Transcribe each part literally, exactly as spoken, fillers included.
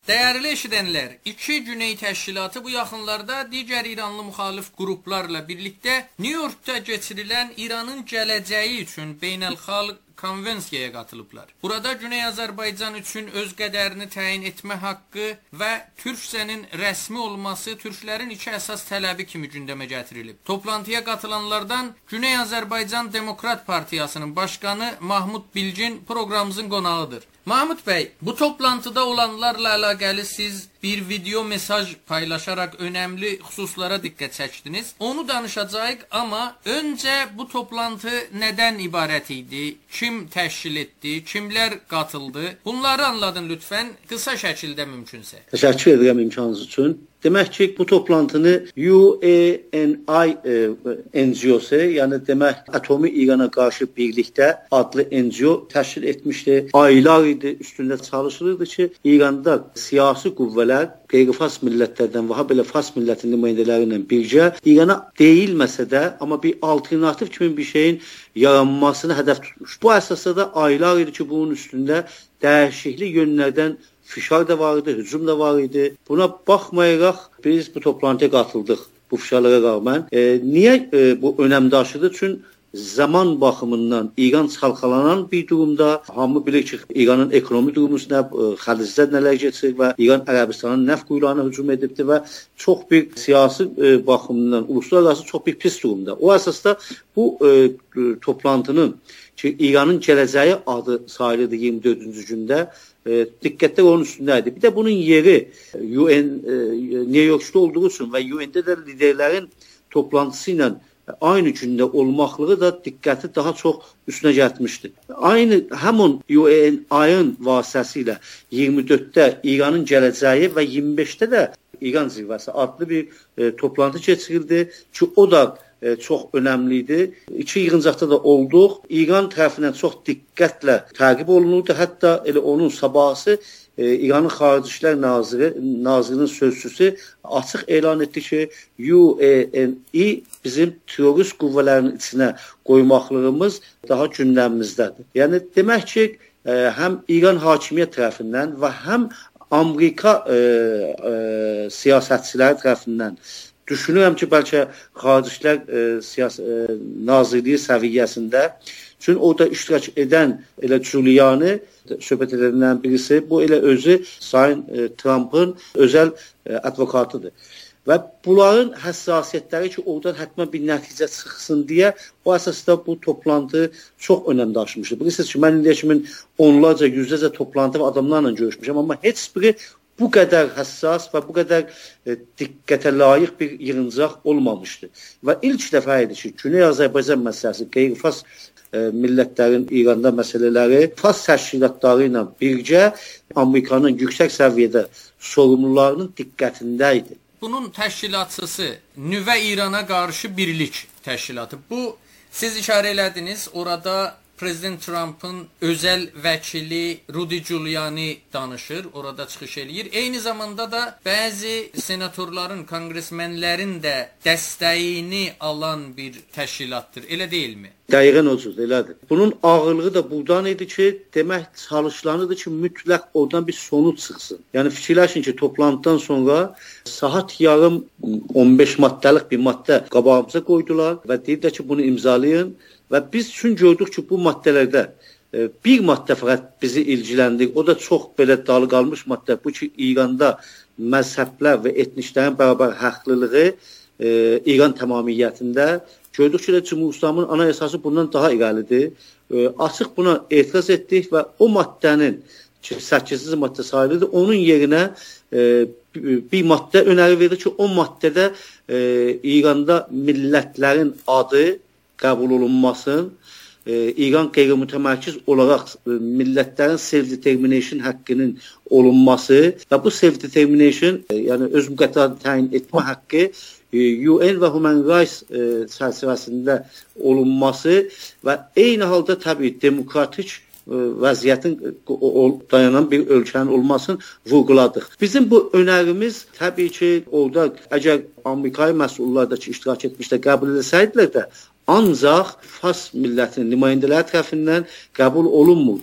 Değerli eşidənlər, iki Güney Təşkilatı bu yaxınlarda digər İranlı müxalif qruplarla birlikdə New Yorkda keçirilən İranın gələcəyi üçün beynəlxalq konvensiyaya qatılıblar. Burada Güney Azərbaycan üçün öz qədərini təyin etmə haqqı və Türkcənin rəsmi olması Türklərin iki əsas tələbi kimi gündəmə gətirilib. Toplantıya qatılanlardan Güney Azərbaycan Demokrat Partiyasının başqanı Mahmud Bilgin proqramımızın qonağıdır. Mahmud bəy, bu toplantıda olanlarla əlaqəli siz bir video mesaj paylaşaraq önəmli xüsuslara diqqət çəkdiniz. Onu danışacağıq, amma öncə bu toplantı nədən ibarət idi? Kim təşkil etdi? Kimlər qatıldı? Bunları anladın lütfən, qısa şəkildə mümkünsə. Təşəkkür edirəm imkanınız üçün. Demək ki, bu toplantını U A N I e, N G O'su, yəni demək Atomi İrana qarşı birlikdə adlı N G O təşkil etmişdi. Aylar idi üstündə çalışılırdı ki, İranda siyasi qüvvələr qeyri-fars millətlərdən və ha belə fars millətinin nümayəndələri ilə birgə İrana deyilməsə də, amma bir alternativ kimi bir şeyin yaranmasını hədəf tutmuş. Bu əsasda da aylar idi ki, bunun üstündə dəyişikli yönlərdən fişar da var idi, hücum da var idi. Buna baxmayaraq biz bu toplantıya qatıldıq bu fişarlara rağmen. E, niyə e, bu önəm daşıdı? Çünki zaman baxımından İran çalxalanan bir durumda. Hamı bilir ki, İranın ekonomi durumu nə, xərclər nələr keçir və İran Ərəbistanın neft quyularına hücum edibdi və çox bir siyasi e, baxımından uluslararası çox bir pis durumda. O əsasda bu e, toplantının ki, İranın gələcəyi adı sayılırdı iyirmi dördüncü gündə. E, diqqətlər onun üstündəydi. Bir də bunun yeri U N e, New York'da olduğu üçün və U N'də də liderlərin toplantısı ilə aynı gündə olmaqlığı da diqqəti daha çox üstünə gəlmişdi. Aynı həmin U A N I-ın vasitəsilə iyirmi dörddə İranın gələcəyi və iyirmi beşdə də İran zirvəsi adlı bir e, toplantı keçirildi ki, o da e, çox önəmli idi. İki yığıncaqda da olduq. İran tərəfindən çox diqqətlə təqib olunurdu. Hətta elə onun sabahısı e, İranın Xarici İşlər Naziri, Nazirinin sözçüsü açıq elan etdi ki, U A N I bizim terrorist qüvvələrinin içinə qoymaqlığımız daha gündəmimizdədir. Yəni demək ki, e, həm İran hakimiyyət tərəfindən və həm Amerika e, e, siyasətçiləri tərəfindən düşünürəm ki, bəlkə Xarici İşlər e, siyas e, Nazirliyi səviyyəsində, çünki orada iştirak edən elə Giuliani söhbət edilən birisi, bu elə özü Sayın e, Trump'ın özəl e, advokatıdır. Və bunların həssasiyyətləri ki, oradan həttəmən bir nəticə çıxsın deyə o əsasda bu toplantı çox önəm daşımışdır. Bilirsiniz ki, mən indiyə kimin onlarca, yüzlərcə toplantı və adamlarla görüşmüşəm, amma heç biri bu qədər həssas və bu qədər e, diqqətə layiq bir yığıncaq olmamışdı. Və ilk dəfə idi ki, Güney Azərbaycan məsələsi, qeyri-fars e, millətlərin İranda məsələləri fars təşkilatları ilə birgə Amerikanın yüksək səviyyədə sorumlularının diqqətində idi. Bunun təşkilatçısı Nüvə İrana qarşı birlik təşkilatı. Bu, siz işarə elədiniz, orada Prezident Trump'ın özəl vəkili Rudy Giuliani danışır, orada çıxış eləyir. Eyni zamanda da bəzi senatorların, konqresmenlərin də dəstəyini alan bir təşkilatdır, elə deyilmi? Dəqiqən o cür, elədir. Bunun ağırlığı da buradan idi ki, demək çalışılanıdır ki, mütləq oradan bir sonuç çıxsın. Yəni fikirləşin ki, toplantıdan sonra saat yarım on beş maddəlik bir maddə qabağımıza qoydular və deyirlər ki, bunu imzalayın. Və biz üçün gördük ki, bu maddələrdə e, bir maddə fəqət bizi ilgiləndir. O da çox belə dalı qalmış maddə. Bu ki, İranda məzhəblər və etniklərin bərabər haqlılığı e, İran tamamiyyətində. Gördük ki, Cümhur İslamın anayasası bundan daha irəlidir. E, açıq buna etiraz etdik və o maddənin ki, səkkizinci maddə sayılırdı, onun yerinə e, bir maddə önəri verdi ki, o maddədə e, İranda millətlərin adı qəbul olunmasın, e, İran qeyri-mütəmərkiz olaraq e, millətlərin self-determination haqqının olunması və bu self-determination, e, yəni öz müqəddəratını təyin etmə haqqı e, U N və Human Rights e, çərçivəsində olunması və eyni halda təbii demokratik e, vəziyyətin e, dayanan bir ölkənin olmasını vurguladıq. Bizim bu önərimiz təbii ki, orada əgər Amerikayı məsullar da ki, iştirak etmişdə qəbul edilsəydilər də, ancaq fars millətinin nümayəndələri tərəfindən qəbul olunmurdu.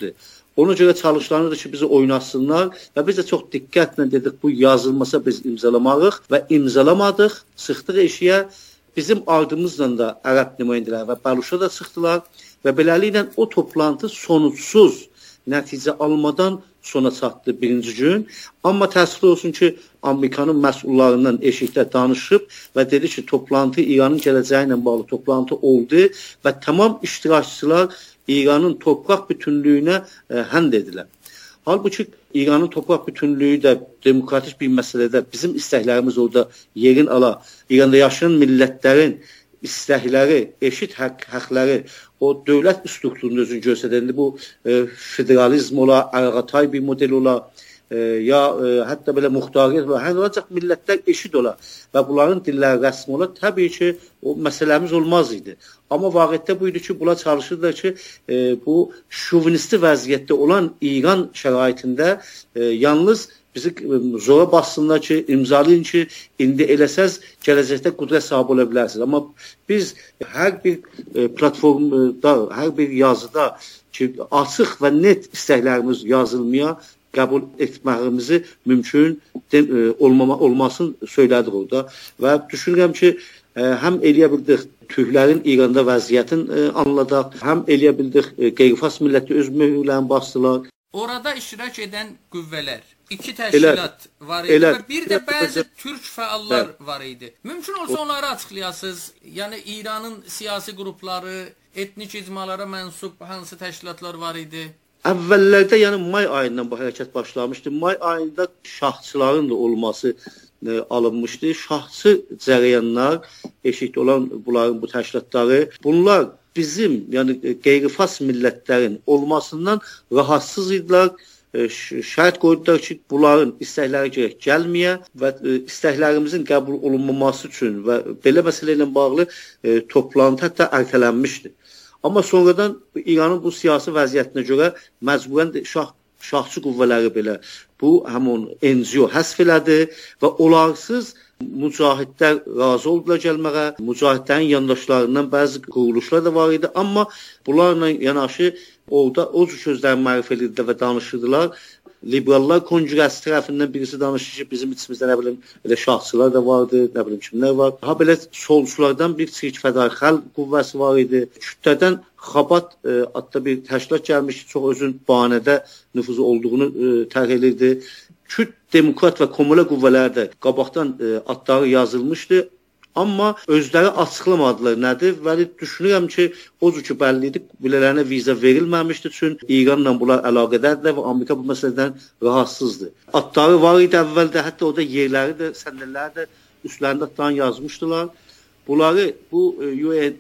Ona görə çalışılanırdı ki, bizi oynasınlar və biz də çox diqqətlə dedik, bu yazılmasa biz imzalamarıq və imzalamadıq, çıxdıq eşiyə. Bizim ardımızla da ərəb nümayəndələri və Bəluşa da çıxdılar və beləliklə o toplantı sonuçsuz nəticə almadan sona çatdı birinci gün. Amma təəssüf olsun ki, Amerikanın məsullarından eşikdə danışıb və dedi ki, toplantı İranın gələcəyi ilə bağlı toplantı oldu və tamam iştirakçılar İranın torpaq bütünlüyünə e, hənd edilər. Halbuki İranın torpaq bütünlüyü də demokratik bir məsələdə bizim istəklərimiz orada yerin ala. İranda yaşayan millətlərin istəkləri, eşit haqq, haqqları, o dövlət strukturunu özünü göstərəndə bu e, federalizm ola, ərəqatay bir model ola, e, ya e, hətta belə muxtariyyət ola, hər olacaq millətlər eşit ola və bunların dilləri rəsmi ola, təbii ki, o məsələmiz olmaz idi. Amma vaqiətdə bu idi ki, bunlar çalışırlar ki, e, bu şovinisti vəziyyətdə olan İran şəraitində e, yalnız bizi zora bassınlar ki, imzalayın ki, indi eləsəz gələcəkdə qüdrət sahibi ola bilərsiniz. Amma biz hər bir e, platformda, hər bir yazıda ki, açıq və net istəklərimiz yazılmaya qəbul etməyimizi mümkün de, e, olmama, olmasını söylədik orada. Və düşünürəm ki, e, həm eləyə bildik Türklərin İranda vəziyyətin e, anladaq, həm eləyə bildik e, qeyri-fas milləti öz mühürlərini basdılar. Orada iştirak edən qüvvələr, iki təşkilat elə, var idi elə, və bir də bəzi elə, türk fəallar elə. var idi. Mümkün olsa onları açıqlayasınız. Yəni İranın siyasi qrupları, etnik icmalara mənsub hansı təşkilatlar var idi? Əvvəllərdə, yəni may ayından bu hərəkət başlamışdı. May ayında şahçıların da olması e, alınmışdı. Şahçı cərəyanlar, eşikdə olan bunların bu təşkilatları, bunlar bizim, yəni qeyri-fas millətlərin olmasından rahatsız idilər. E, şərt qoydular ki, bunların istəkləri gərək gəlməyə və e, istəklərimizin qəbul olunmaması üçün və belə məsələ ilə bağlı e, toplantı hətta ərtələnmişdi. Amma sonradan İranın bu siyasi vəziyyətinə görə məcburən şah, şahçı qüvvələri belə bu həmin N G O həsf elədi və olarsız mücahidlər razı oldular gəlməyə. Mücahidlərin yandaşlarından bəzi quruluşlar da var idi, amma bunlarla yanaşı orada o cür sözləri mərif edirdilər və danışırdılar. Liberallar kongresi tərəfindən birisi danışır ki, bizim içimizdə nə bilim elə şahçılar da vardı, nə bilim kimlər var. Ha belə solçulardan bir çirk fədakar qüvvəsi var idi. Kütlədən Xabat e, adda bir təşkilat gəlmiş, çox özün bahanədə nüfuzu olduğunu e, tərk edirdi. Kürt demokrat və kommunal qüvvələr də qabaqdan e, adları yazılmışdı. Amma özləri açıqlamadılar nədir və düşünürəm ki, o cür ki, bəlli idi, bilələrinə viza verilməmişdi üçün İranla bunlar əlaqədədirlər və Amerika bu məsələdən rahatsızdır. Adları var idi əvvəldə, hətta orada yerləri də, səndəlləri də üstlərində adlarını yazmışdılar. Bunları bu U N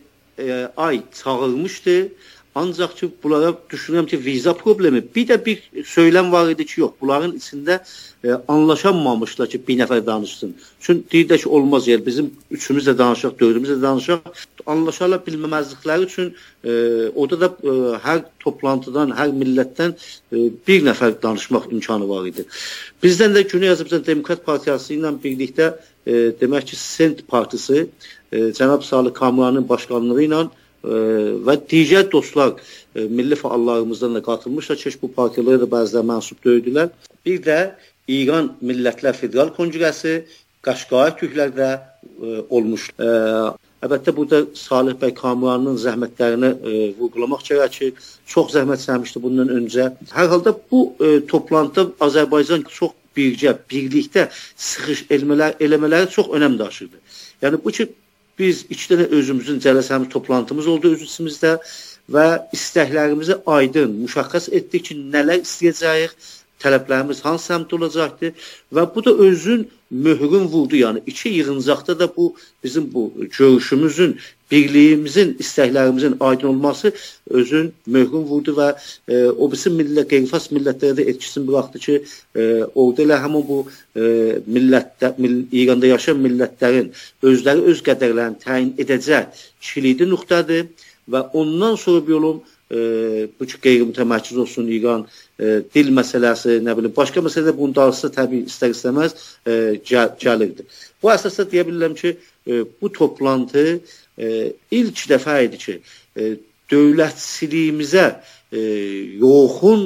I çağırmışdı. Ancaq ki, bunlara düşünürəm ki, viza problemi. Bir də bir söyləm var idi ki, yox, bunların içində e, anlaşanmamışlar ki, bir nəfər danışsın. Çünki deyirlər ki, olmaz yer, bizim üçümüz də danışaq, dördümüz də danışaq. Anlaşarlar bilməməzlikləri üçün e, orada da e, hər toplantıdan, hər millətdən e, bir nəfər danışmaq imkanı var idi. Bizdən də Güney Azərbaycan Demokrat Partiyası ilə birlikdə e, demək ki, Sent Partisi, e, cənab Salih Kamranın başqanlığı ilə və digər dostlar, e, milli fəallarımızdan da qatılmışlar ki, bu partiyalara da bəziləri mənsub döydülər. Bir də İran Millətlər Federal Kongresi Qaşqaya Türklərdə e, olmuş. E, əlbəttə, burada Salih bəy Kamranın zəhmətlərini e, vurgulamaq gərək ki, çox zəhmət çəkmişdi bundan öncə. Hər halda bu e, toplantıda Azərbaycan çox birgə, birlikdə sıxış eləmələr, eləmələri çox önəm daşıydı. Yəni, bu ki, biz iki dənə özümüzün cələsəmiz toplantımız oldu öz içimizdə və istəklərimizi aydın, müşəxəs etdik ki, nələr istəyəcəyik, tələblərimiz hansı səmtdə olacaqdır və bu da özün möhrün vurdu. Yəni, iki yığıncaqda da bu bizim bu görüşümüzün, birliyimizin, istəklərimizin aydın olması özün möhrün vurdu və e, o bizim millət, qeyri-fas millətlərə də etkisini buraxdı ki, e, orada elə həmin bu e, millətdə, mill İranda yaşayan millətlərin özləri öz qədərlərini təyin edəcək kilidi nöqtədir və ondan sonra bir yolum e, bu ki, qeyri-mütəmərkəz olsun İran, e, dil məsələsi, nə bilim, başqa məsələdə bunun darısı təbii istər-istəməz e, gəl gəlirdi. Bu əsasda deyə bilirəm ki, e, bu toplantı e, ilk dəfə idi ki, e, dövlətçiliyimizə e, yoxun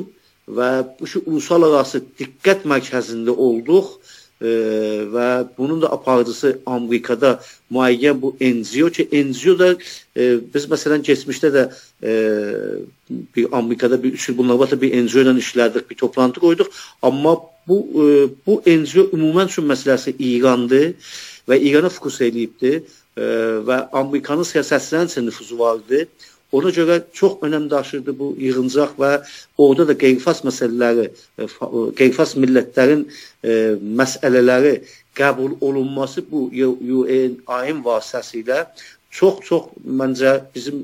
və bu şu ulusal arası diqqət mərkəzində olduq e, və bunun da aparıcısı Amerikada müəyyən bu N G O ki, N G O da e, biz məsələn geçmişdə də e, bir Amerikada bir üç il bundan qabaq bir N G O ilə işlədik, bir toplantı qoyduq, amma bu e, bu N G O ümumən üçün məsələsi İrandır və İrana fokus edibdir e, və Amerikanın siyasətçilərin üçün nüfuzu vardı. Ona görə çox önəm daşırdı bu yığıncaq və orada da qeyri-fas məsələləri, qeyri-fas millətlərin e, məsələləri qəbul olunması bu U N I-in vasitəsilə çox-çox məncə bizim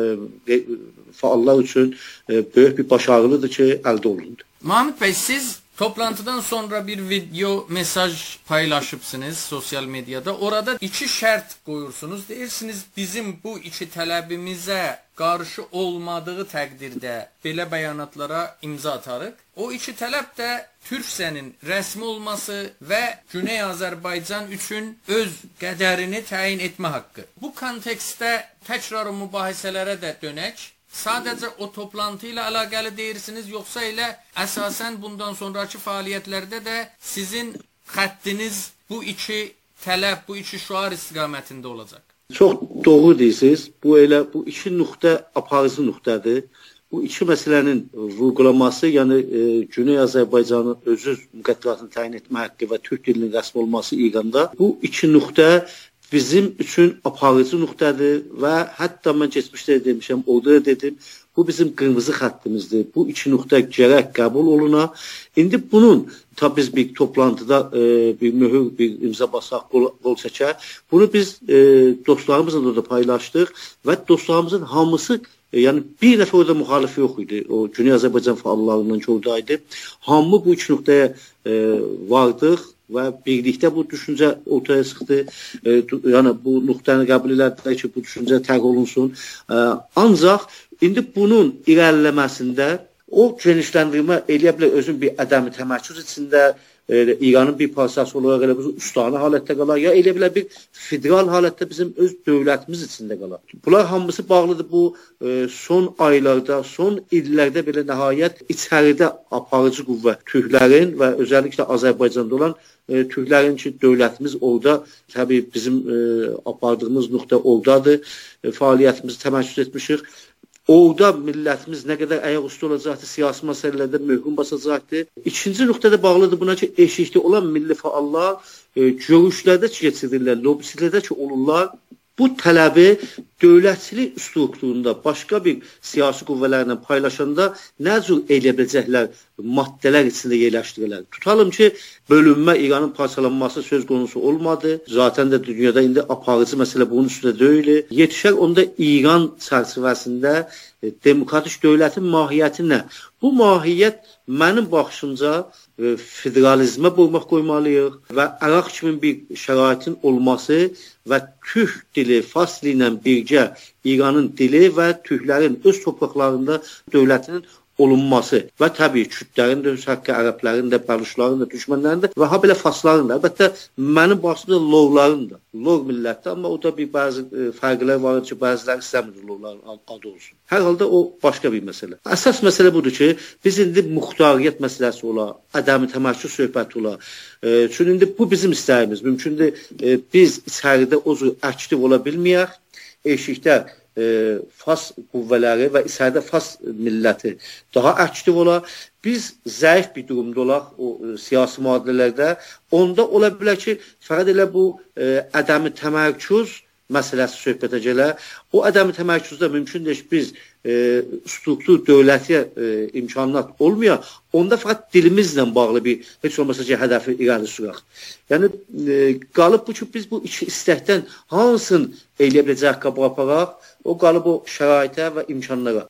e, faallar üçün e, böyük bir başarılıdır ki, əldə olundu. Mahmud bəy, siz toplantıdan sonra bir video mesaj paylaşıbsınız sosyal medyada. Orada iki şərt qoyursunuz. Deyirsiniz, bizim bu iki tələbimizə qarşı olmadığı təqdirdə belə bəyanatlara imza atarıq. O iki tələb də Türksənin rəsmi olması və Güney Azərbaycan üçün öz qədərini təyin etmə haqqı. Bu kontekstdə təkrar o mübahisələrə də dönək. Sadəcə o toplantı ilə əlaqəli deyirsiniz, yoxsa elə əsasən bundan sonraki fəaliyyətlərdə də sizin xəttiniz bu iki tələb, bu iki şüar istiqamətində olacaq? Çox doğru deyirsiniz. Bu elə bu iki nöqtə aparıcı nöqtədir. Bu iki məsələnin vurğulaması, yəni e, Güney Azərbaycanın özü müqəddəratını təyin etmə haqqı və Türk dilinin rəsmi olması İranda, bu iki nöqtə bizim üçün aparıcı nöqtədir və hətta mən keçmişdə demişəm, orada da dedim, bu bizim qırmızı xəttimizdir. Bu iki nöqtə gərək qəbul oluna. İndi bunun, tabi biz bir toplantıda e, bir mühür, bir imza basaq, qol, qol çəkər. Bunu biz e, dostlarımızla da paylaşdıq və dostlarımızın hamısı, e, yəni bir nəfər orada müxalif yox idi. O Güney Azərbaycan fəallarından ki oradaydı. Hamı bu iki nöqtəyə e, vardıq və birlikdə bu düşüncə ortaya çıxdı. E, yəni bu nöqtəni qəbul elədilər ki, bu düşüncə təq olunsun. E, ancaq indi bunun irəliləməsində o genişləndirmə eləyə bilər özün bir ədəmi təmərküz içində, e, İranın bir parçası olaraq elə bir üstani halətdə qalar, ya elə bilər bir federal halətdə bizim öz dövlətimiz içində qalar. Bunlar hamısı bağlıdır bu e, son aylarda, son illərdə belə nəhayət içəridə aparıcı qüvvə türklərin və özəlliklə Azərbaycanda olan e, türklərin ki, dövlətimiz orada, təbii bizim e, apardığımız nöqtə oradadır, e, fəaliyyətimizi təmərküz etmişik. Orada millətimiz nə qədər ayaq üstü olacaqdır, siyasi məsələlərdə möhkəm basacaqdır. İkinci nöqtədə bağlıdır buna ki, eşikdə olan milli fəallar e, görüşlərdə ki, keçirirlər, lobisilərdə ki, olurlar. Bu tələbi dövlətçilik strukturunda başqa bir siyasi qüvvələrlə paylaşanda nə cür eləyə biləcəklər maddələr içində yerləşdirirlər. Tutalım ki, bölünmə, İranın parçalanması söz konusu olmadı. Zaten də dünyada indi aparıcı məsələ bunun üstündə deyil. Yetişər onda İran çərçivəsində e, demokratik dövlətin mahiyyəti nə? Bu mahiyyət mənim baxışımca e, federalizmə boymaq qoymalıyıq və Əraq kimi bir şəraitin olması və türk dili, fars dili ilə birgə İranın dili və türklərin öz torpaqlarında dövlətinin olunması və təbii kürdlərin də öz haqqı, ərəblərin də, bəluşların da, düşmənlərin də və ha belə farsların da, əlbəttə mənim baxımda lorların da, lor millətdə, amma o da bir bəzi e, fərqlər var ki, bəziləri istəmir lorların adı olsun. Hər halda o başqa bir məsələ. Əsas məsələ budur ki, biz indi muxtariyyət məsələsi ola, ədəmi təmərküz söhbəti ola. E, çünki indi bu bizim istəyimiz. Mümkündür e, biz içəridə o cür aktiv ola bilməyək, eşikdə E, fas qüvvələri və içəridə fas milləti daha aktiv ola. Biz zəif bir durumda olaq o e, siyasi mühadilələrdə. Onda ola bilər ki, fəqət elə bu e, ədəmi təmərküz məsələsi söhbətə gələ. O ədəmi təmərküzdə mümkündür ki, biz e, struktur dövlətiyə e, imkanat olmuyor. Onda fəqət dilimizlə bağlı bir, heç olmasa ki, hədəfi irəli sürək. Yəni, e, qalıb bu ki, biz bu iki istəkdən hansını eləyə biləcək qabağa aparaq, o qalıb o şəraitə və imkanlara.